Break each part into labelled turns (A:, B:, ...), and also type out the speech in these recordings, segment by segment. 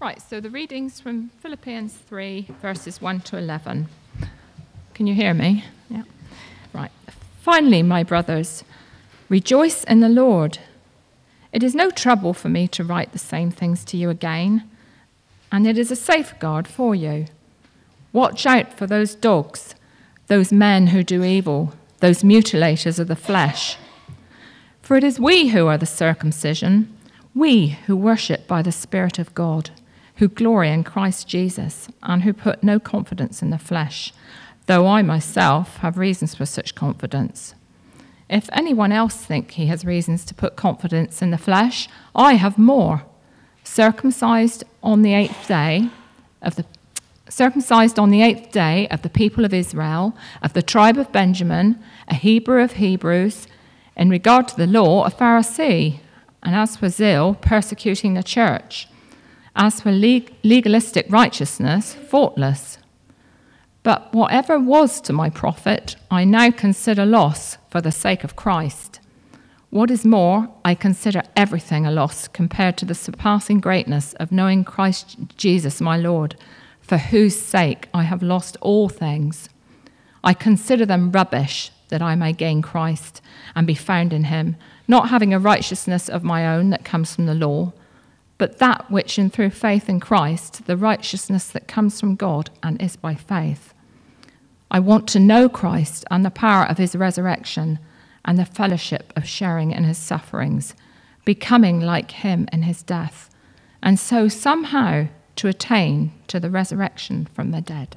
A: Right, so the readings from Philippians 3, verses 1 to 11. Can you hear me? Yeah. Right. Finally, my brothers, rejoice in the Lord. It is no trouble for me to write the same things to you again, and it is a safeguard for you. Watch out for those dogs, those men who do evil, those mutilators of the flesh. For it is we who are the circumcision, we who worship by the Spirit of God, who glory in Christ Jesus, and who put no confidence in the flesh, though I myself have reasons for such confidence. If anyone else think he has reasons to put confidence in the flesh, I have more. Circumcised on the eighth day of the people of Israel, of the tribe of Benjamin, a Hebrew of Hebrews, in regard to the law, a Pharisee, and as for zeal, persecuting the church. As for legalistic righteousness, faultless. But whatever was to my profit, I now consider loss for the sake of Christ. What is more, I consider everything a loss compared to the surpassing greatness of knowing Christ Jesus my Lord, for whose sake I have lost all things. I consider them rubbish, that I may gain Christ and be found in him, not having a righteousness of my own that comes from the law, but that which in through faith in Christ, the righteousness that comes from God and is by faith. I want to know Christ and the power of his resurrection and the fellowship of sharing in his sufferings, becoming like him in his death, and so somehow to attain to the resurrection from the dead.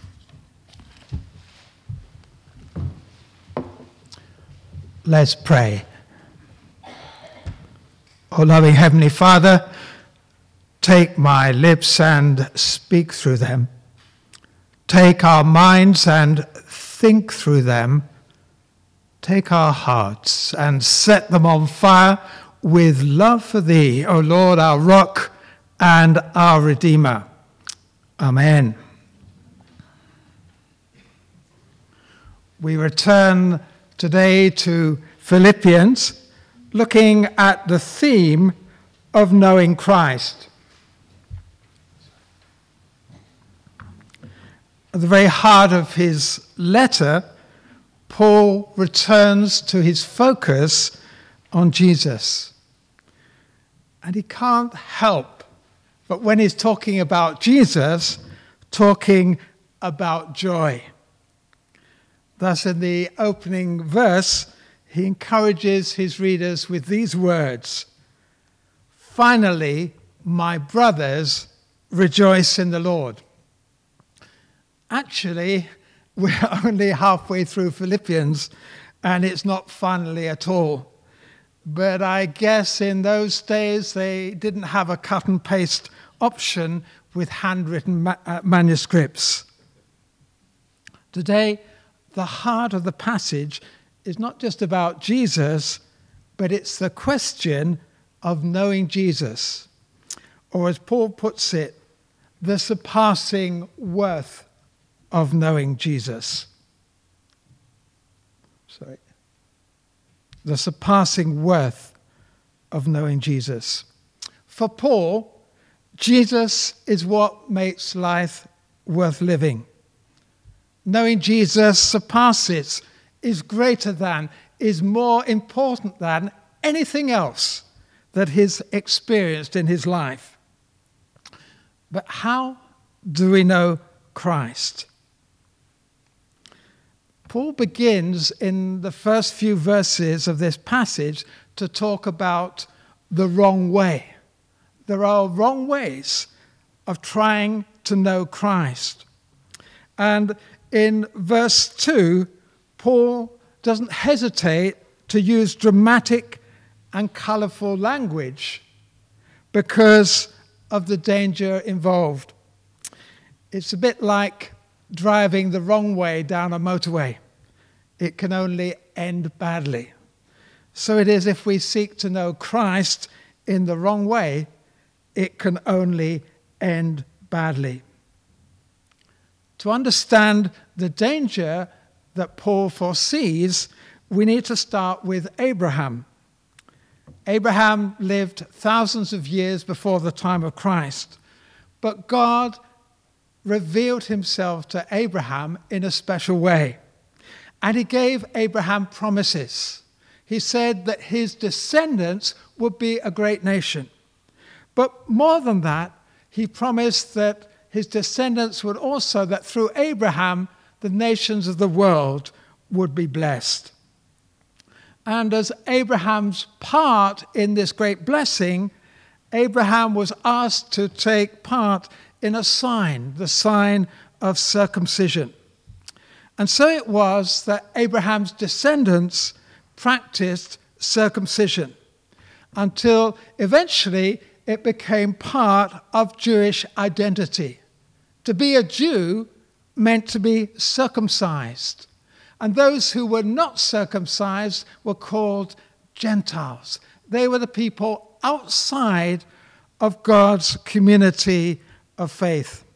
B: Let's pray. O loving Heavenly Father, take my lips and speak through them. Take our minds and think through them. Take our hearts and set them on fire with love for thee, O Lord, our rock and our Redeemer. Amen. We return today to Philippians, looking at the theme of knowing Christ. At the very heart of his letter, Paul returns to his focus on Jesus. And he can't help but, when he's talking about Jesus, talking about joy. Thus, in the opening verse, he encourages his readers with these words: "Finally, my brothers, rejoice in the Lord." Actually, we're only halfway through Philippians, and it's not finally at all. But I guess in those days they didn't have a cut and paste option with handwritten manuscripts. Today, the heart of the passage is not just about Jesus, but it's the question of knowing Jesus. Or as Paul puts it, the surpassing worth of knowing Jesus. The surpassing worth of knowing Jesus. For Paul, Jesus is what makes life worth living. Knowing Jesus surpasses, is greater than, is more important than anything else that he's experienced in his life. But how do we know Christ? Paul begins in the first few verses of this passage to talk about the wrong way. There are wrong ways of trying to know Christ. And in verse 2, Paul doesn't hesitate to use dramatic and colourful language because of the danger involved. It's a bit like driving the wrong way down a motorway. It can only end badly. So it is if we seek to know Christ in the wrong way, it can only end badly. To understand the danger that Paul foresees, we need to start with Abraham. Abraham lived thousands of years before the time of Christ, but God revealed himself to Abraham in a special way. And he gave Abraham promises. He said that his descendants would be a great nation. But more than that, he promised that his descendants would also, that through Abraham, the nations of the world would be blessed. And as Abraham's part in this great blessing, Abraham was asked to take part in a sign, the sign of circumcision. And so it was that Abraham's descendants practiced circumcision until eventually it became part of Jewish identity. To be a Jew meant to be circumcised. And those who were not circumcised were called Gentiles. They were the people outside of God's community of faith.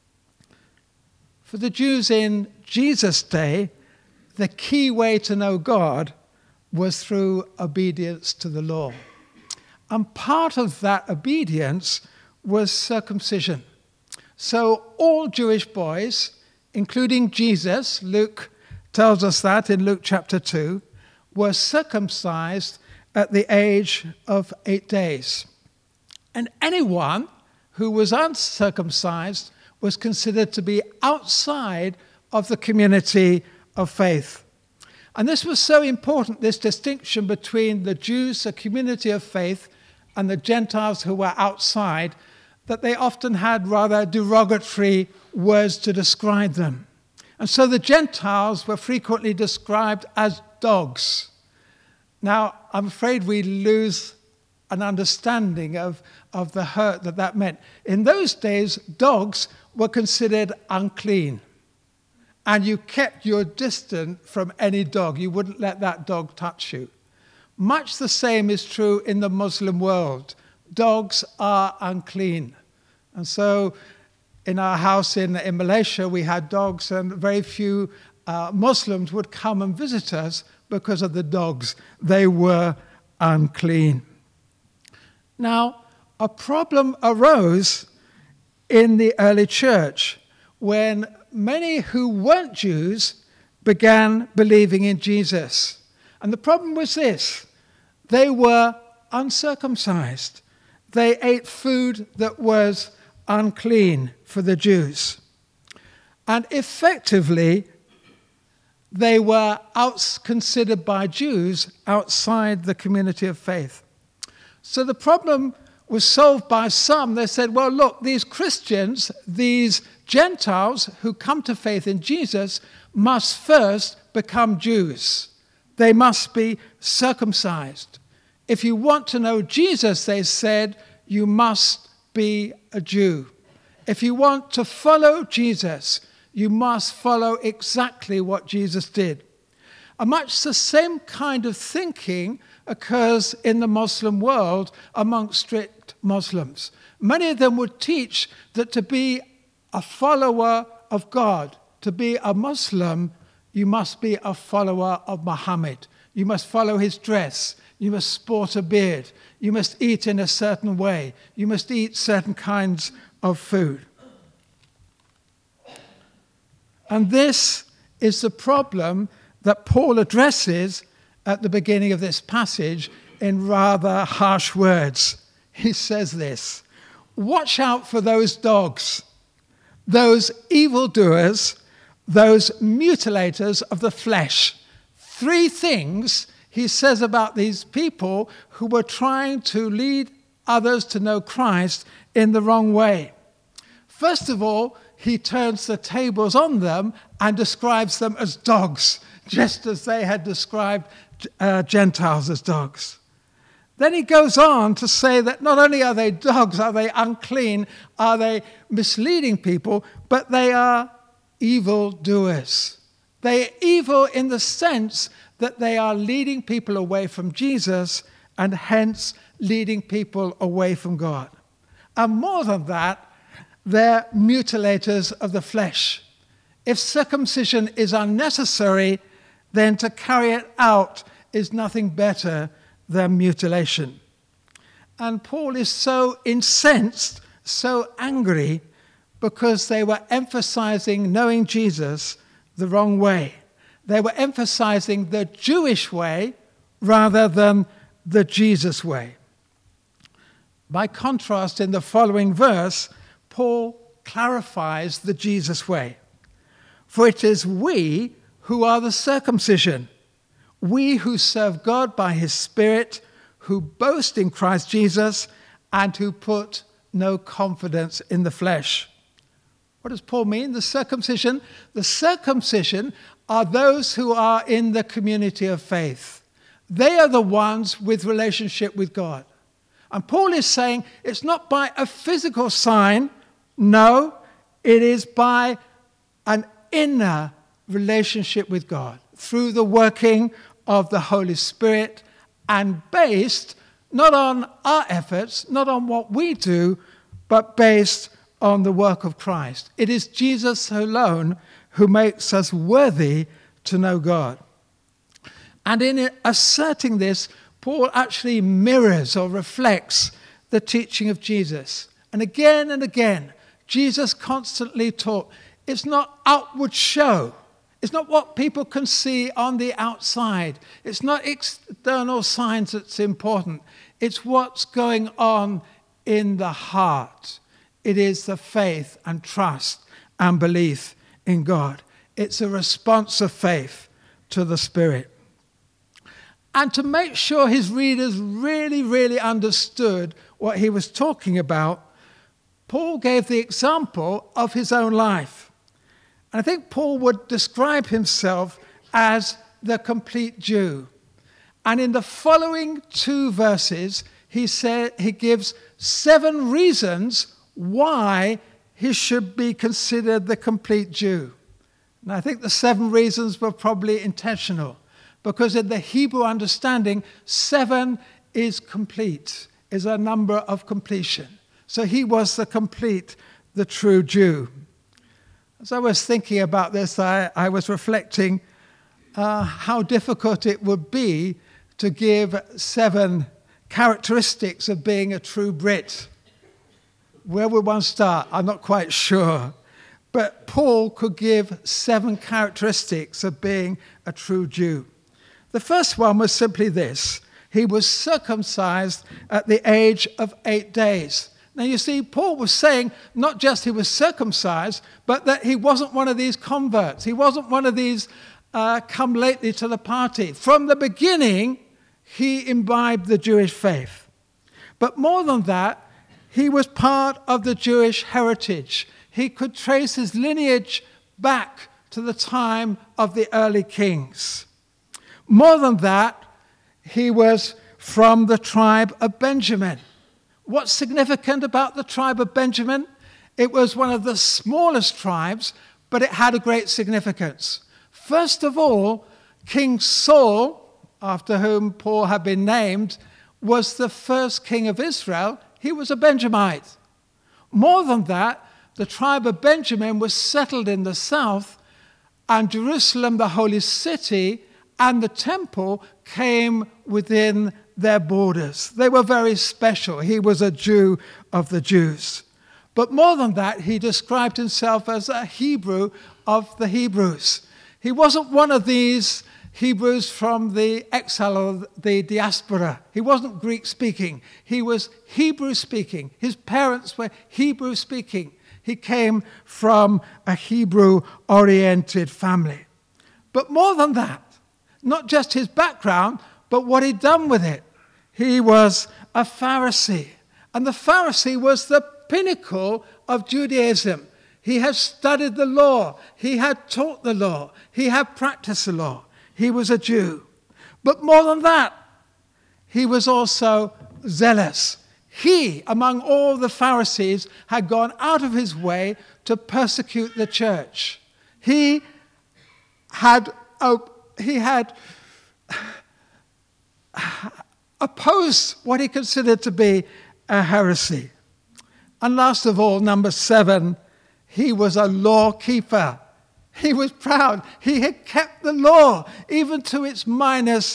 B: For the Jews in Jesus' day, the key way to know God was through obedience to the law. And part of that obedience was circumcision. So all Jewish boys, including Jesus, Luke tells us that in Luke chapter 2, were circumcised at the age of 8 days. And anyone who was uncircumcised was considered to be outside of the community of faith. And this was so important, this distinction between the Jews, the community of faith, and the Gentiles who were outside, that they often had rather derogatory words to describe them. And so the Gentiles were frequently described as dogs. Now, I'm afraid we lose an understanding of the hurt that meant. In those days, dogs were considered unclean. And you kept your distance from any dog. You wouldn't let that dog touch you. Much the same is true in the Muslim world. Dogs are unclean. And so in our house in Malaysia, we had dogs, and very few Muslims would come and visit us because of the dogs. They were unclean. Now, a problem arose in the early church when many who weren't Jews began believing in Jesus. And the problem was this: they were uncircumcised. They ate food that was unclean for the Jews. And effectively, they were considered by Jews outside the community of faith. So the problem was solved by some. They said, well, look, these Christians, these Gentiles who come to faith in Jesus must first become Jews. They must be circumcised. If you want to know Jesus, they said, you must be a Jew. If you want to follow Jesus, you must follow exactly what Jesus did. And much the same kind of thinking occurs in the Muslim world amongst strict Muslims. Many of them would teach that to be a follower of God, to be a Muslim, you must be a follower of Muhammad. You must follow his dress. You must sport a beard. You must eat in a certain way. You must eat certain kinds of food. And this is the problem that Paul addresses at the beginning of this passage in rather harsh words. He says this: watch out for those dogs, those evildoers, those mutilators of the flesh. 3 things he says about these people who were trying to lead others to know Christ in the wrong way. First of all, he turns the tables on them and describes them as dogs, just as they had described Gentiles as dogs. Then he goes on to say that not only are they dogs, are they unclean, are they misleading people, but they are evildoers. They are evil in the sense that they are leading people away from Jesus and hence leading people away from God. And more than that, they're mutilators of the flesh. If circumcision is unnecessary, then to carry it out is nothing better than mutilation. And Paul is so incensed so angry because they were emphasizing knowing Jesus the wrong way. They were emphasizing the Jewish way rather than the Jesus way. By contrast, in the following verse, Paul clarifies the Jesus way. For it is we who are the circumcision, we who serve God by his Spirit, who boast in Christ Jesus, and who put no confidence in the flesh. What does Paul mean? The circumcision? The circumcision are those who are in the community of faith. They are the ones with relationship with God. And Paul is saying it's not by a physical sign. No, it is by an inner relationship with God through the working of the Holy Spirit and based not on our efforts, not on what we do, but based on the work of Christ. It is Jesus alone who makes us worthy to know God. And in asserting this, Paul actually mirrors or reflects the teaching of Jesus. And again, Jesus constantly taught, it's not outward show. It's not what people can see on the outside. It's not external signs that's important. It's what's going on in the heart. It is the faith and trust and belief in God. It's a response of faith to the Spirit. And to make sure his readers really understood what he was talking about, Paul gave the example of his own life. And I think Paul would describe himself as the complete Jew. And in the following 2 verses, he gives 7 reasons why he should be considered the complete Jew. And I think the 7 reasons were probably intentional, because in the Hebrew understanding, 7 is complete, is a number of completion. So he was the true Jew. As I was thinking about this, I was reflecting how difficult it would be to give 7 characteristics of being a true Brit. Where would one start? I'm not quite sure. But Paul could give 7 characteristics of being a true Jew. The first one was simply this: he was circumcised at the age of 8 days. Now you see, Paul was saying not just he was circumcised, but that he wasn't one of these converts. He wasn't one of these come lately to the party. From the beginning, he imbibed the Jewish faith. But more than that, he was part of the Jewish heritage. He could trace his lineage back to the time of the early kings. More than that, he was from the tribe of Benjamin. What's significant about the tribe of Benjamin? It was one of the smallest tribes, but it had a great significance. First of all, King Saul, after whom Paul had been named, was the first king of Israel. He was a Benjamite. More than that, the tribe of Benjamin was settled in the south, and Jerusalem, the holy city, and the temple came within their borders. They were very special. He was a Jew of the Jews. But more than that, he described himself as a Hebrew of the Hebrews. He wasn't one of these Hebrews from the exile or the diaspora. He wasn't Greek-speaking. He was Hebrew-speaking. His parents were Hebrew-speaking. He came from a Hebrew-oriented family. But more than that, not just his background, but what he'd done with it. He was a Pharisee. And the Pharisee was the pinnacle of Judaism. He had studied the law. He had taught the law. He had practiced the law. He was a Jew. But more than that, he was also zealous. He, among all the Pharisees, had gone out of his way to persecute the church. He had opposed what he considered to be a heresy. And last of all, number 7, he was a law keeper. He was proud. He had kept the law, even to its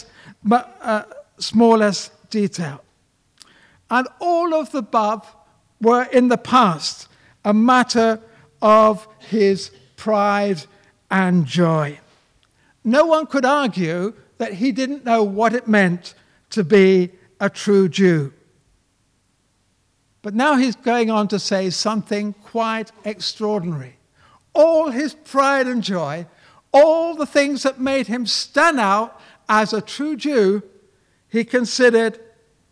B: smallest detail. And all of the above were in the past a matter of his pride and joy. No one could argue that he didn't know what it meant to be a true Jew. But now he's going on to say something quite extraordinary. All his pride and joy, all the things that made him stand out as a true Jew, he considered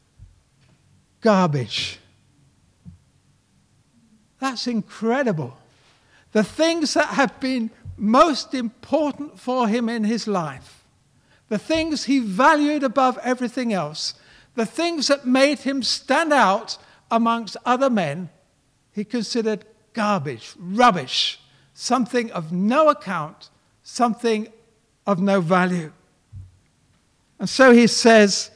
B: garbage. That's incredible. The things that have been most important for him in his life, the things he valued above everything else, the things that made him stand out amongst other men, he considered garbage, rubbish, something of no account, something of no value. And so he says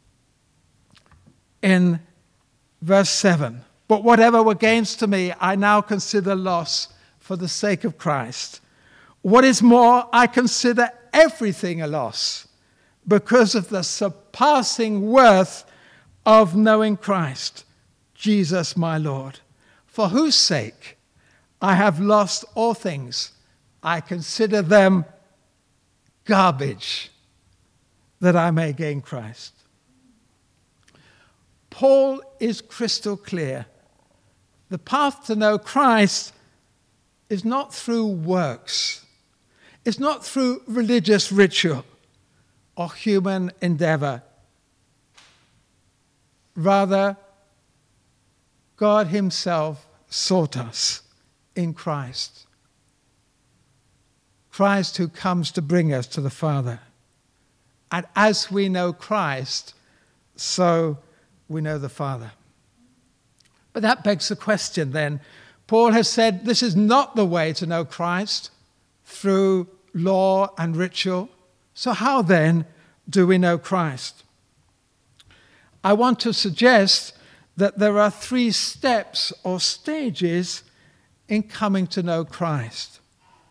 B: in verse 7, "But whatever were gains to me, I now consider loss for the sake of Christ. What is more, I consider everything a loss because of the surpassing worth of knowing Christ, Jesus my Lord, for whose sake I have lost all things. I consider them garbage that I may gain Christ." Paul is crystal clear. The path to know Christ is not through works. It's not through religious ritual or human endeavor. Rather, God himself sought us in Christ. Christ who comes to bring us to the Father. And as we know Christ, so we know the Father. But that begs the question then. Paul has said this is not the way to know Christ, through law and ritual. So how then do we know Christ? I want to suggest that there are 3 steps or stages in coming to know Christ.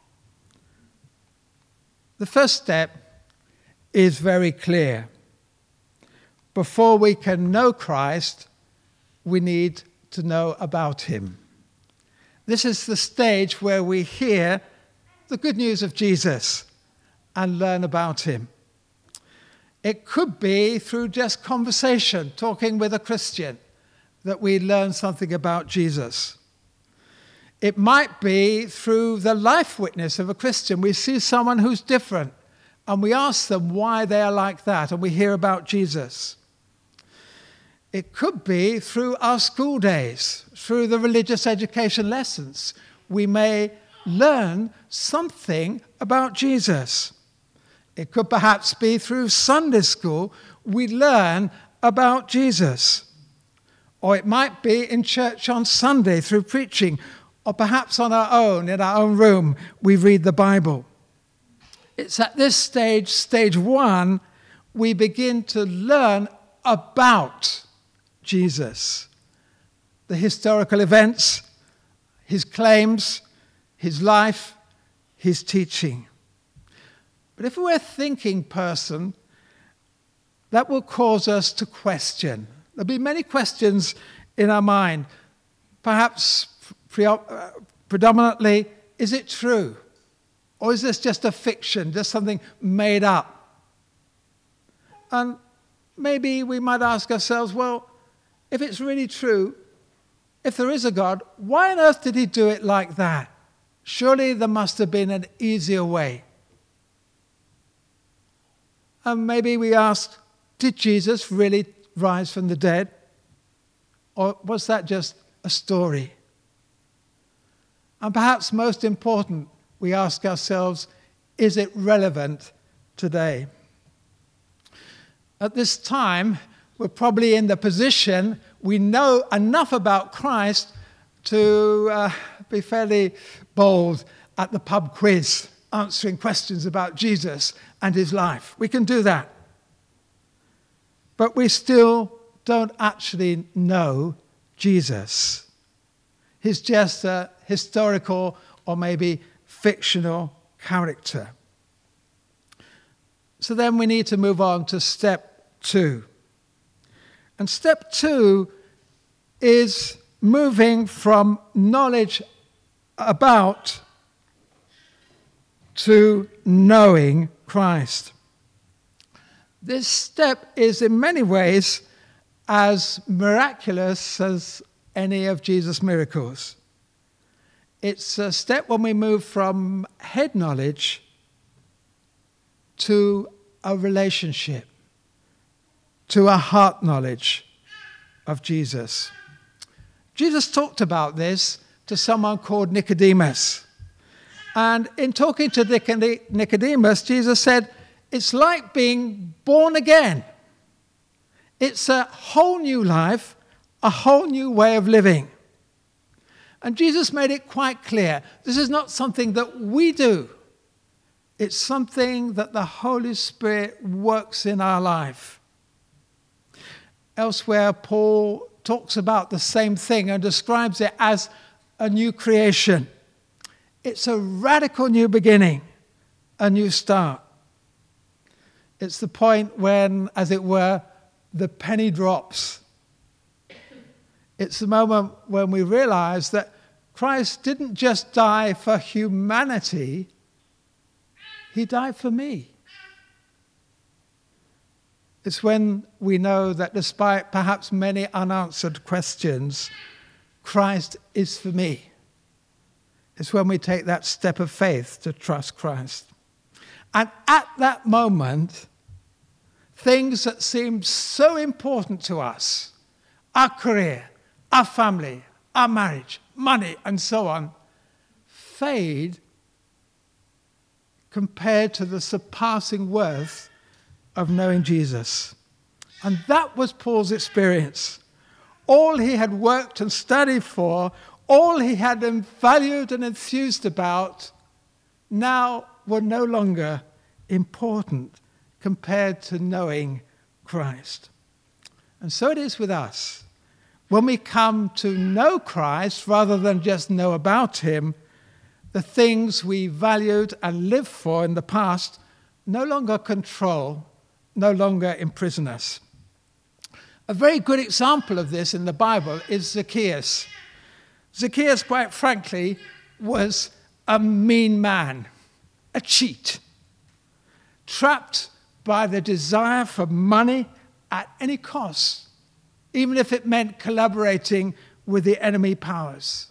B: The first step is very clear. Before we can know Christ, we need to know about him. This is the stage where we hear the good news of Jesus and learn about him. It could be through just conversation, talking with a Christian, that we learn something about Jesus. It might be through the life witness of a Christian. We see someone who's different, and we ask them why they are like that, and we hear about Jesus. It could be through our school days, through the religious education lessons. We may learn something about Jesus. It could perhaps be through Sunday school. We learn about Jesus. Or it might be in church on Sunday through preaching, or perhaps on our own, in our own room, we read the Bible. It's at this stage, stage 1, we begin to learn about Jesus. The historical events, his claims, his life, his teaching. But if we're a thinking person, that will cause us to question. There'll be many questions in our mind. Perhaps predominantly, is it true? Or is this just a fiction, just something made up? And maybe we might ask ourselves, well, if it's really true, if there is a God, why on earth did he do it like that? Surely there must have been an easier way. And maybe we ask, did Jesus really rise from the dead? Or was that just a story? And perhaps most important, we ask ourselves, is it relevant today? At this time, we're probably in the position, we know enough about Christ to be fairly bold at the pub quiz, answering questions about Jesus and his life. We can do that. But we still don't actually know Jesus. He's just a historical or maybe fictional character. So then we need to move on to step 2. And step 2 is moving from knowledge about to knowing Christ. This step is in many ways as miraculous as any of Jesus' miracles. It's a step when we move from head knowledge to a relationship, to a heart knowledge of Jesus. Jesus talked about this to someone called Nicodemus. And in talking to Nicodemus, Jesus said, it's like being born again. It's a whole new life, a whole new way of living. And Jesus made it quite clear, this is not something that we do. It's something that the Holy Spirit works in our life. Elsewhere, Paul talks about the same thing and describes it as a new creation. It's a radical new beginning, a new start. It's the point when, as it were, the penny drops. It's the moment when we realize that Christ didn't just die for humanity, he died for me. It's when we know that despite perhaps many unanswered questions, Christ is for me. It's when we take that step of faith to trust Christ. And at that moment, things that seemed so important to us, our career, our family, our marriage, money, and so on, fade compared to the surpassing worth of knowing Jesus. And that was Paul's experience. All he had worked and studied for, all he had valued and enthused about, now were no longer important compared to knowing Christ. And so it is with us. When we come to know Christ, rather than just know about him, the things we valued and lived for in the past no longer control, no longer imprison us. A very good example of this in the Bible is Zacchaeus. Zacchaeus, quite frankly, was a mean man, a cheat, trapped by the desire for money at any cost, even if it meant collaborating with the enemy powers.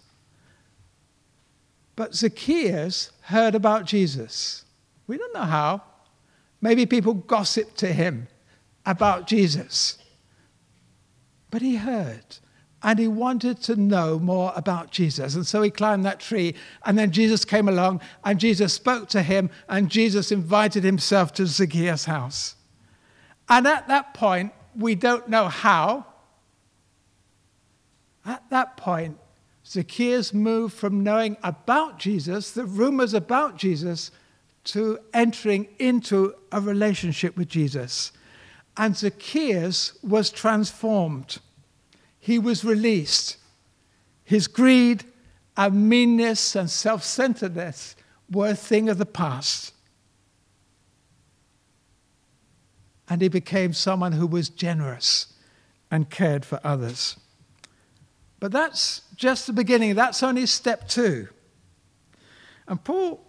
B: But Zacchaeus heard about Jesus. We don't know how. Maybe people gossiped to him about Jesus. But he heard, and he wanted to know more about Jesus. And so he climbed that tree, and then Jesus came along, and Jesus spoke to him, and Jesus invited himself to Zacchaeus' house. And at that point, we don't know how. At that point, Zacchaeus moved from knowing about Jesus, the rumors about Jesus, to entering into a relationship with Jesus. And Zacchaeus was transformed. He was released. His greed and meanness and self-centeredness were a thing of the past. And he became someone who was generous and cared for others. But that's just the beginning. That's only step 2. And Paul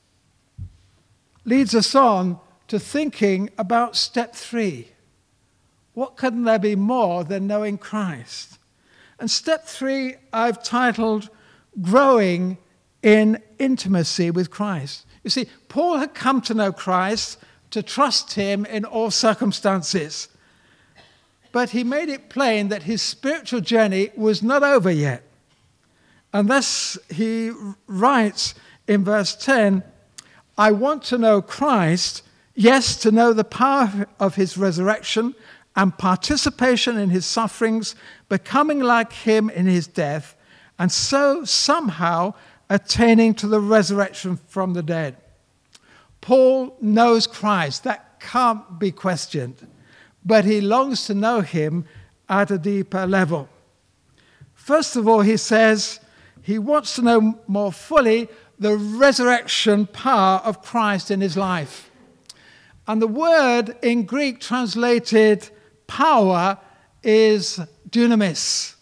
B: leads us on to thinking about step 3. What can there be more than knowing Christ? And step 3 I've titled Growing in Intimacy with Christ. You see, Paul had come to know Christ, to trust him in all circumstances. But he made it plain that his spiritual journey was not over yet. And thus he writes in verse 10, I want to know Christ, yes, to know the power of his resurrection and participation in his sufferings, becoming like him in his death, and so somehow attaining to the resurrection from the dead. Paul knows Christ. That can't be questioned. But he longs to know him at a deeper level. First of all, he says he wants to know more fully the resurrection power of Christ in his life. And the word in Greek translated power is dunamis.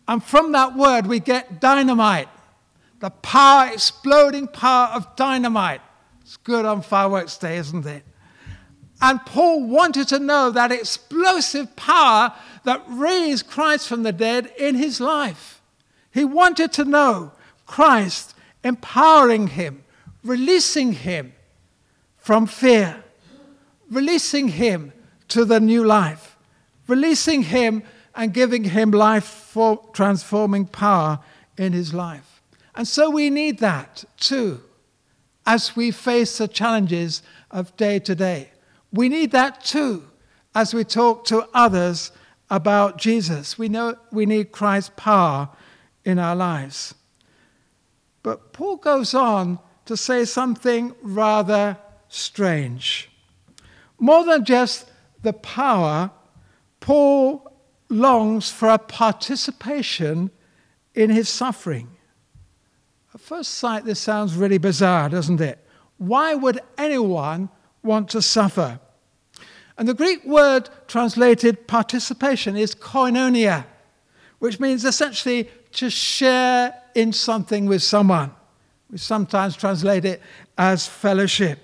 B: And from that word we get dynamite, the power, exploding power of dynamite. It's good on fireworks day, isn't it? And Paul wanted to know that explosive power that raised Christ from the dead in his life. He wanted to know Christ empowering him, releasing him from fear, releasing him to the new life, releasing him and giving him life for transforming power in his life. And so we need that too as we face the challenges of day to day. We need that too as we talk to others about Jesus. We know we need Christ's power in our lives. But Paul goes on to say something rather strange. More than just the power, Paul longs for a participation in his suffering. At first sight, this sounds really bizarre, doesn't it? Why would anyone want to suffer? And the Greek word translated participation is koinonia, which means essentially to share in something with someone. We sometimes translate it as fellowship.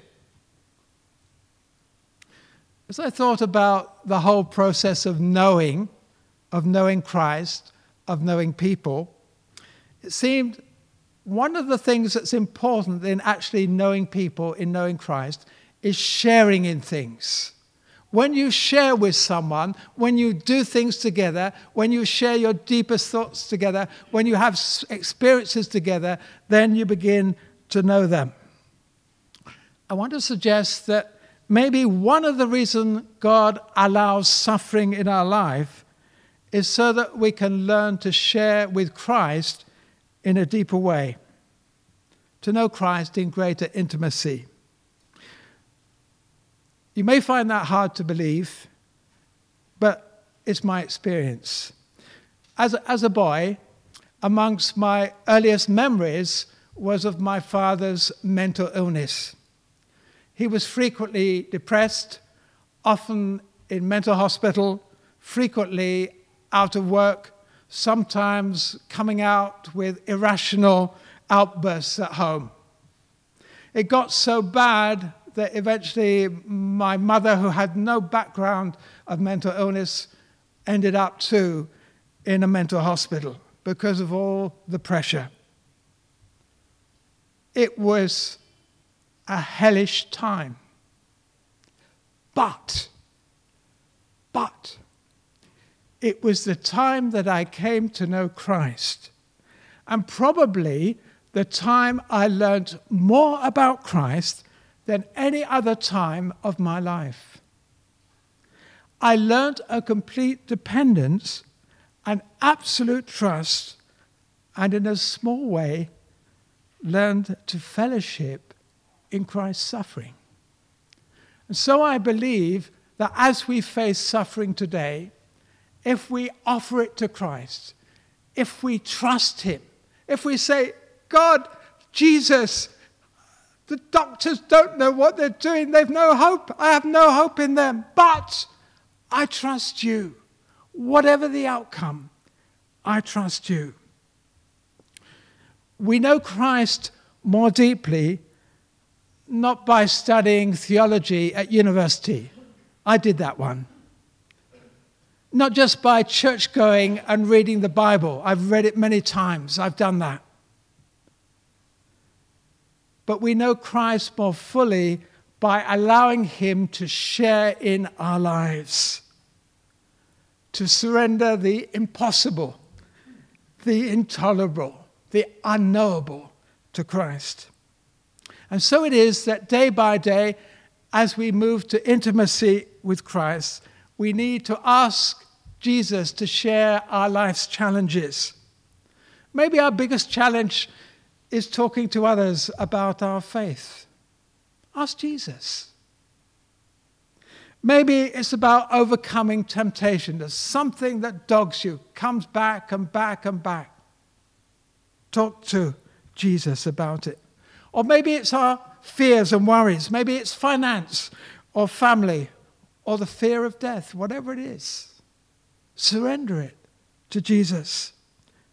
B: As I thought about the whole process of knowing Christ, of knowing people, it seemed one of the things that's important in actually knowing people, in knowing Christ, is sharing in things. When you share with someone, when you do things together, when you share your deepest thoughts together, when you have experiences together, then you begin to know them. I want to suggest that maybe one of the reasons God allows suffering in our life is so that we can learn to share with Christ in a deeper way, to know Christ in greater intimacy. You may find that hard to believe, but it's my experience. As a boy, amongst my earliest memories was of my father's mental illness. He was frequently depressed, often in mental hospital, frequently out of work, sometimes coming out with irrational outbursts at home. It got so bad that eventually my mother, who had no background of mental illness, ended up too in a mental hospital because of all the pressure. It was a hellish time. But it was the time that I came to know Christ, and probably the time I learned more about Christ than any other time of my life. I learned a complete dependence, an absolute trust, and in a small way, learned to fellowship in Christ's suffering. And so I believe that as we face suffering today, if we offer it to Christ, if we trust him, if we say, God, Jesus, the doctors don't know what they're doing. They've no hope. I have no hope in them. But I trust you. Whatever the outcome, I trust you. We know Christ more deeply, not by studying theology at university. I did that one. Not just by church going and reading the Bible. I've read it many times. I've done that. But we know Christ more fully by allowing him to share in our lives, to surrender the impossible, the intolerable, the unknowable to Christ. And so it is that day by day, as we move to intimacy with Christ, we need to ask Jesus to share our life's challenges. Maybe our biggest challenge is talking to others about our faith. Ask Jesus. Maybe it's about overcoming temptation. There's something that dogs you, comes back and back and back. Talk to Jesus about it. Or maybe it's our fears and worries. Maybe it's finance or family or the fear of death, whatever it is. Surrender it to Jesus.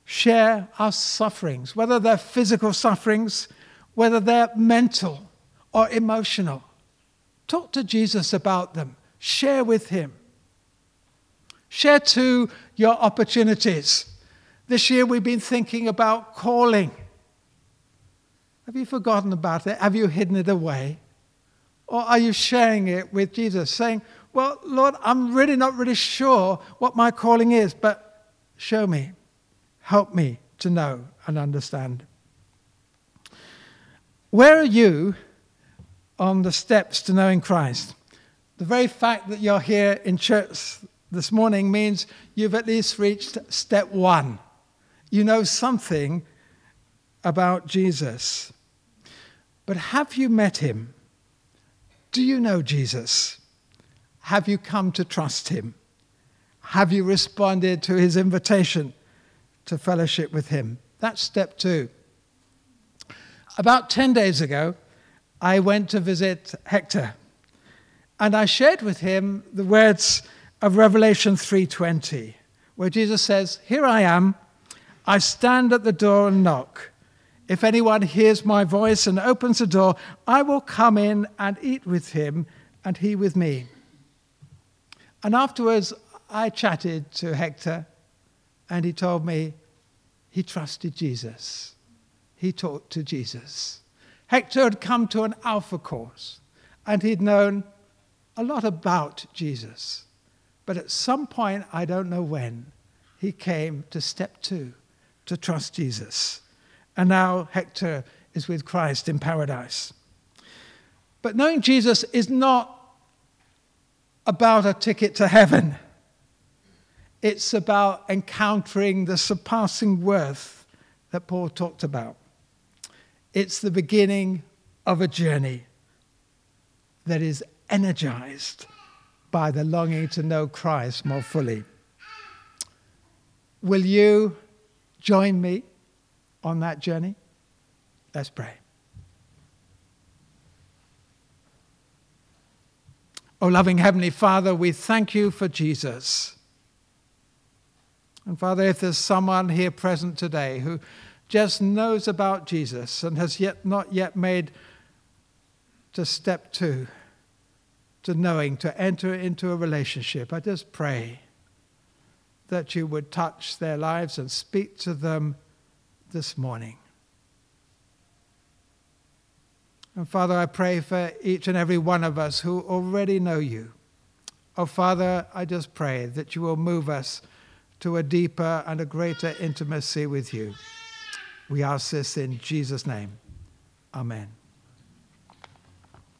B: share our sufferings, whether they're physical sufferings, whether they're mental or emotional. Talk to Jesus about them. Share with him. Share too your opportunities. This year we've been thinking about calling. Have you forgotten about it? Have you hidden it away? Or are you sharing it with Jesus, saying, well, Lord, I'm really not really sure what my calling is, but show me. Help me to know and understand. Where are you on the steps to knowing Christ? The very fact that you're here in church this morning means you've at least reached step 1. You know something about Jesus. But have you met him? Do you know Jesus? Have you come to trust him? Have you responded to his invitation to fellowship with him? That's step 2. About 10 days ago, I went to visit Hector, and I shared with him the words of Revelation 3:20, where Jesus says, "Here I am, I stand at the door and knock. If anyone hears my voice and opens the door, I will come in and eat with him and he with me." And afterwards, I chatted to Hector, and he told me he trusted Jesus. He talked to Jesus. Hector had come to an Alpha course, and he'd known a lot about Jesus. But at some point, I don't know when, he came to step 2, to trust Jesus. And now Hector is with Christ in paradise. But knowing Jesus is not about a ticket to heaven. It's about encountering the surpassing worth that Paul talked about. It's the beginning of a journey that is energized by the longing to know Christ more fully. Will you join me on that journey? Let's pray. Oh, loving Heavenly Father, we thank you for Jesus. And Father, if there's someone here present today who just knows about Jesus and has not yet made to step 2, to knowing, to enter into a relationship, I just pray that you would touch their lives and speak to them this morning. And Father, I pray for each and every one of us who already know you. Oh, Father, I just pray that you will move us to a deeper and a greater intimacy with you. We ask this in Jesus' name. Amen.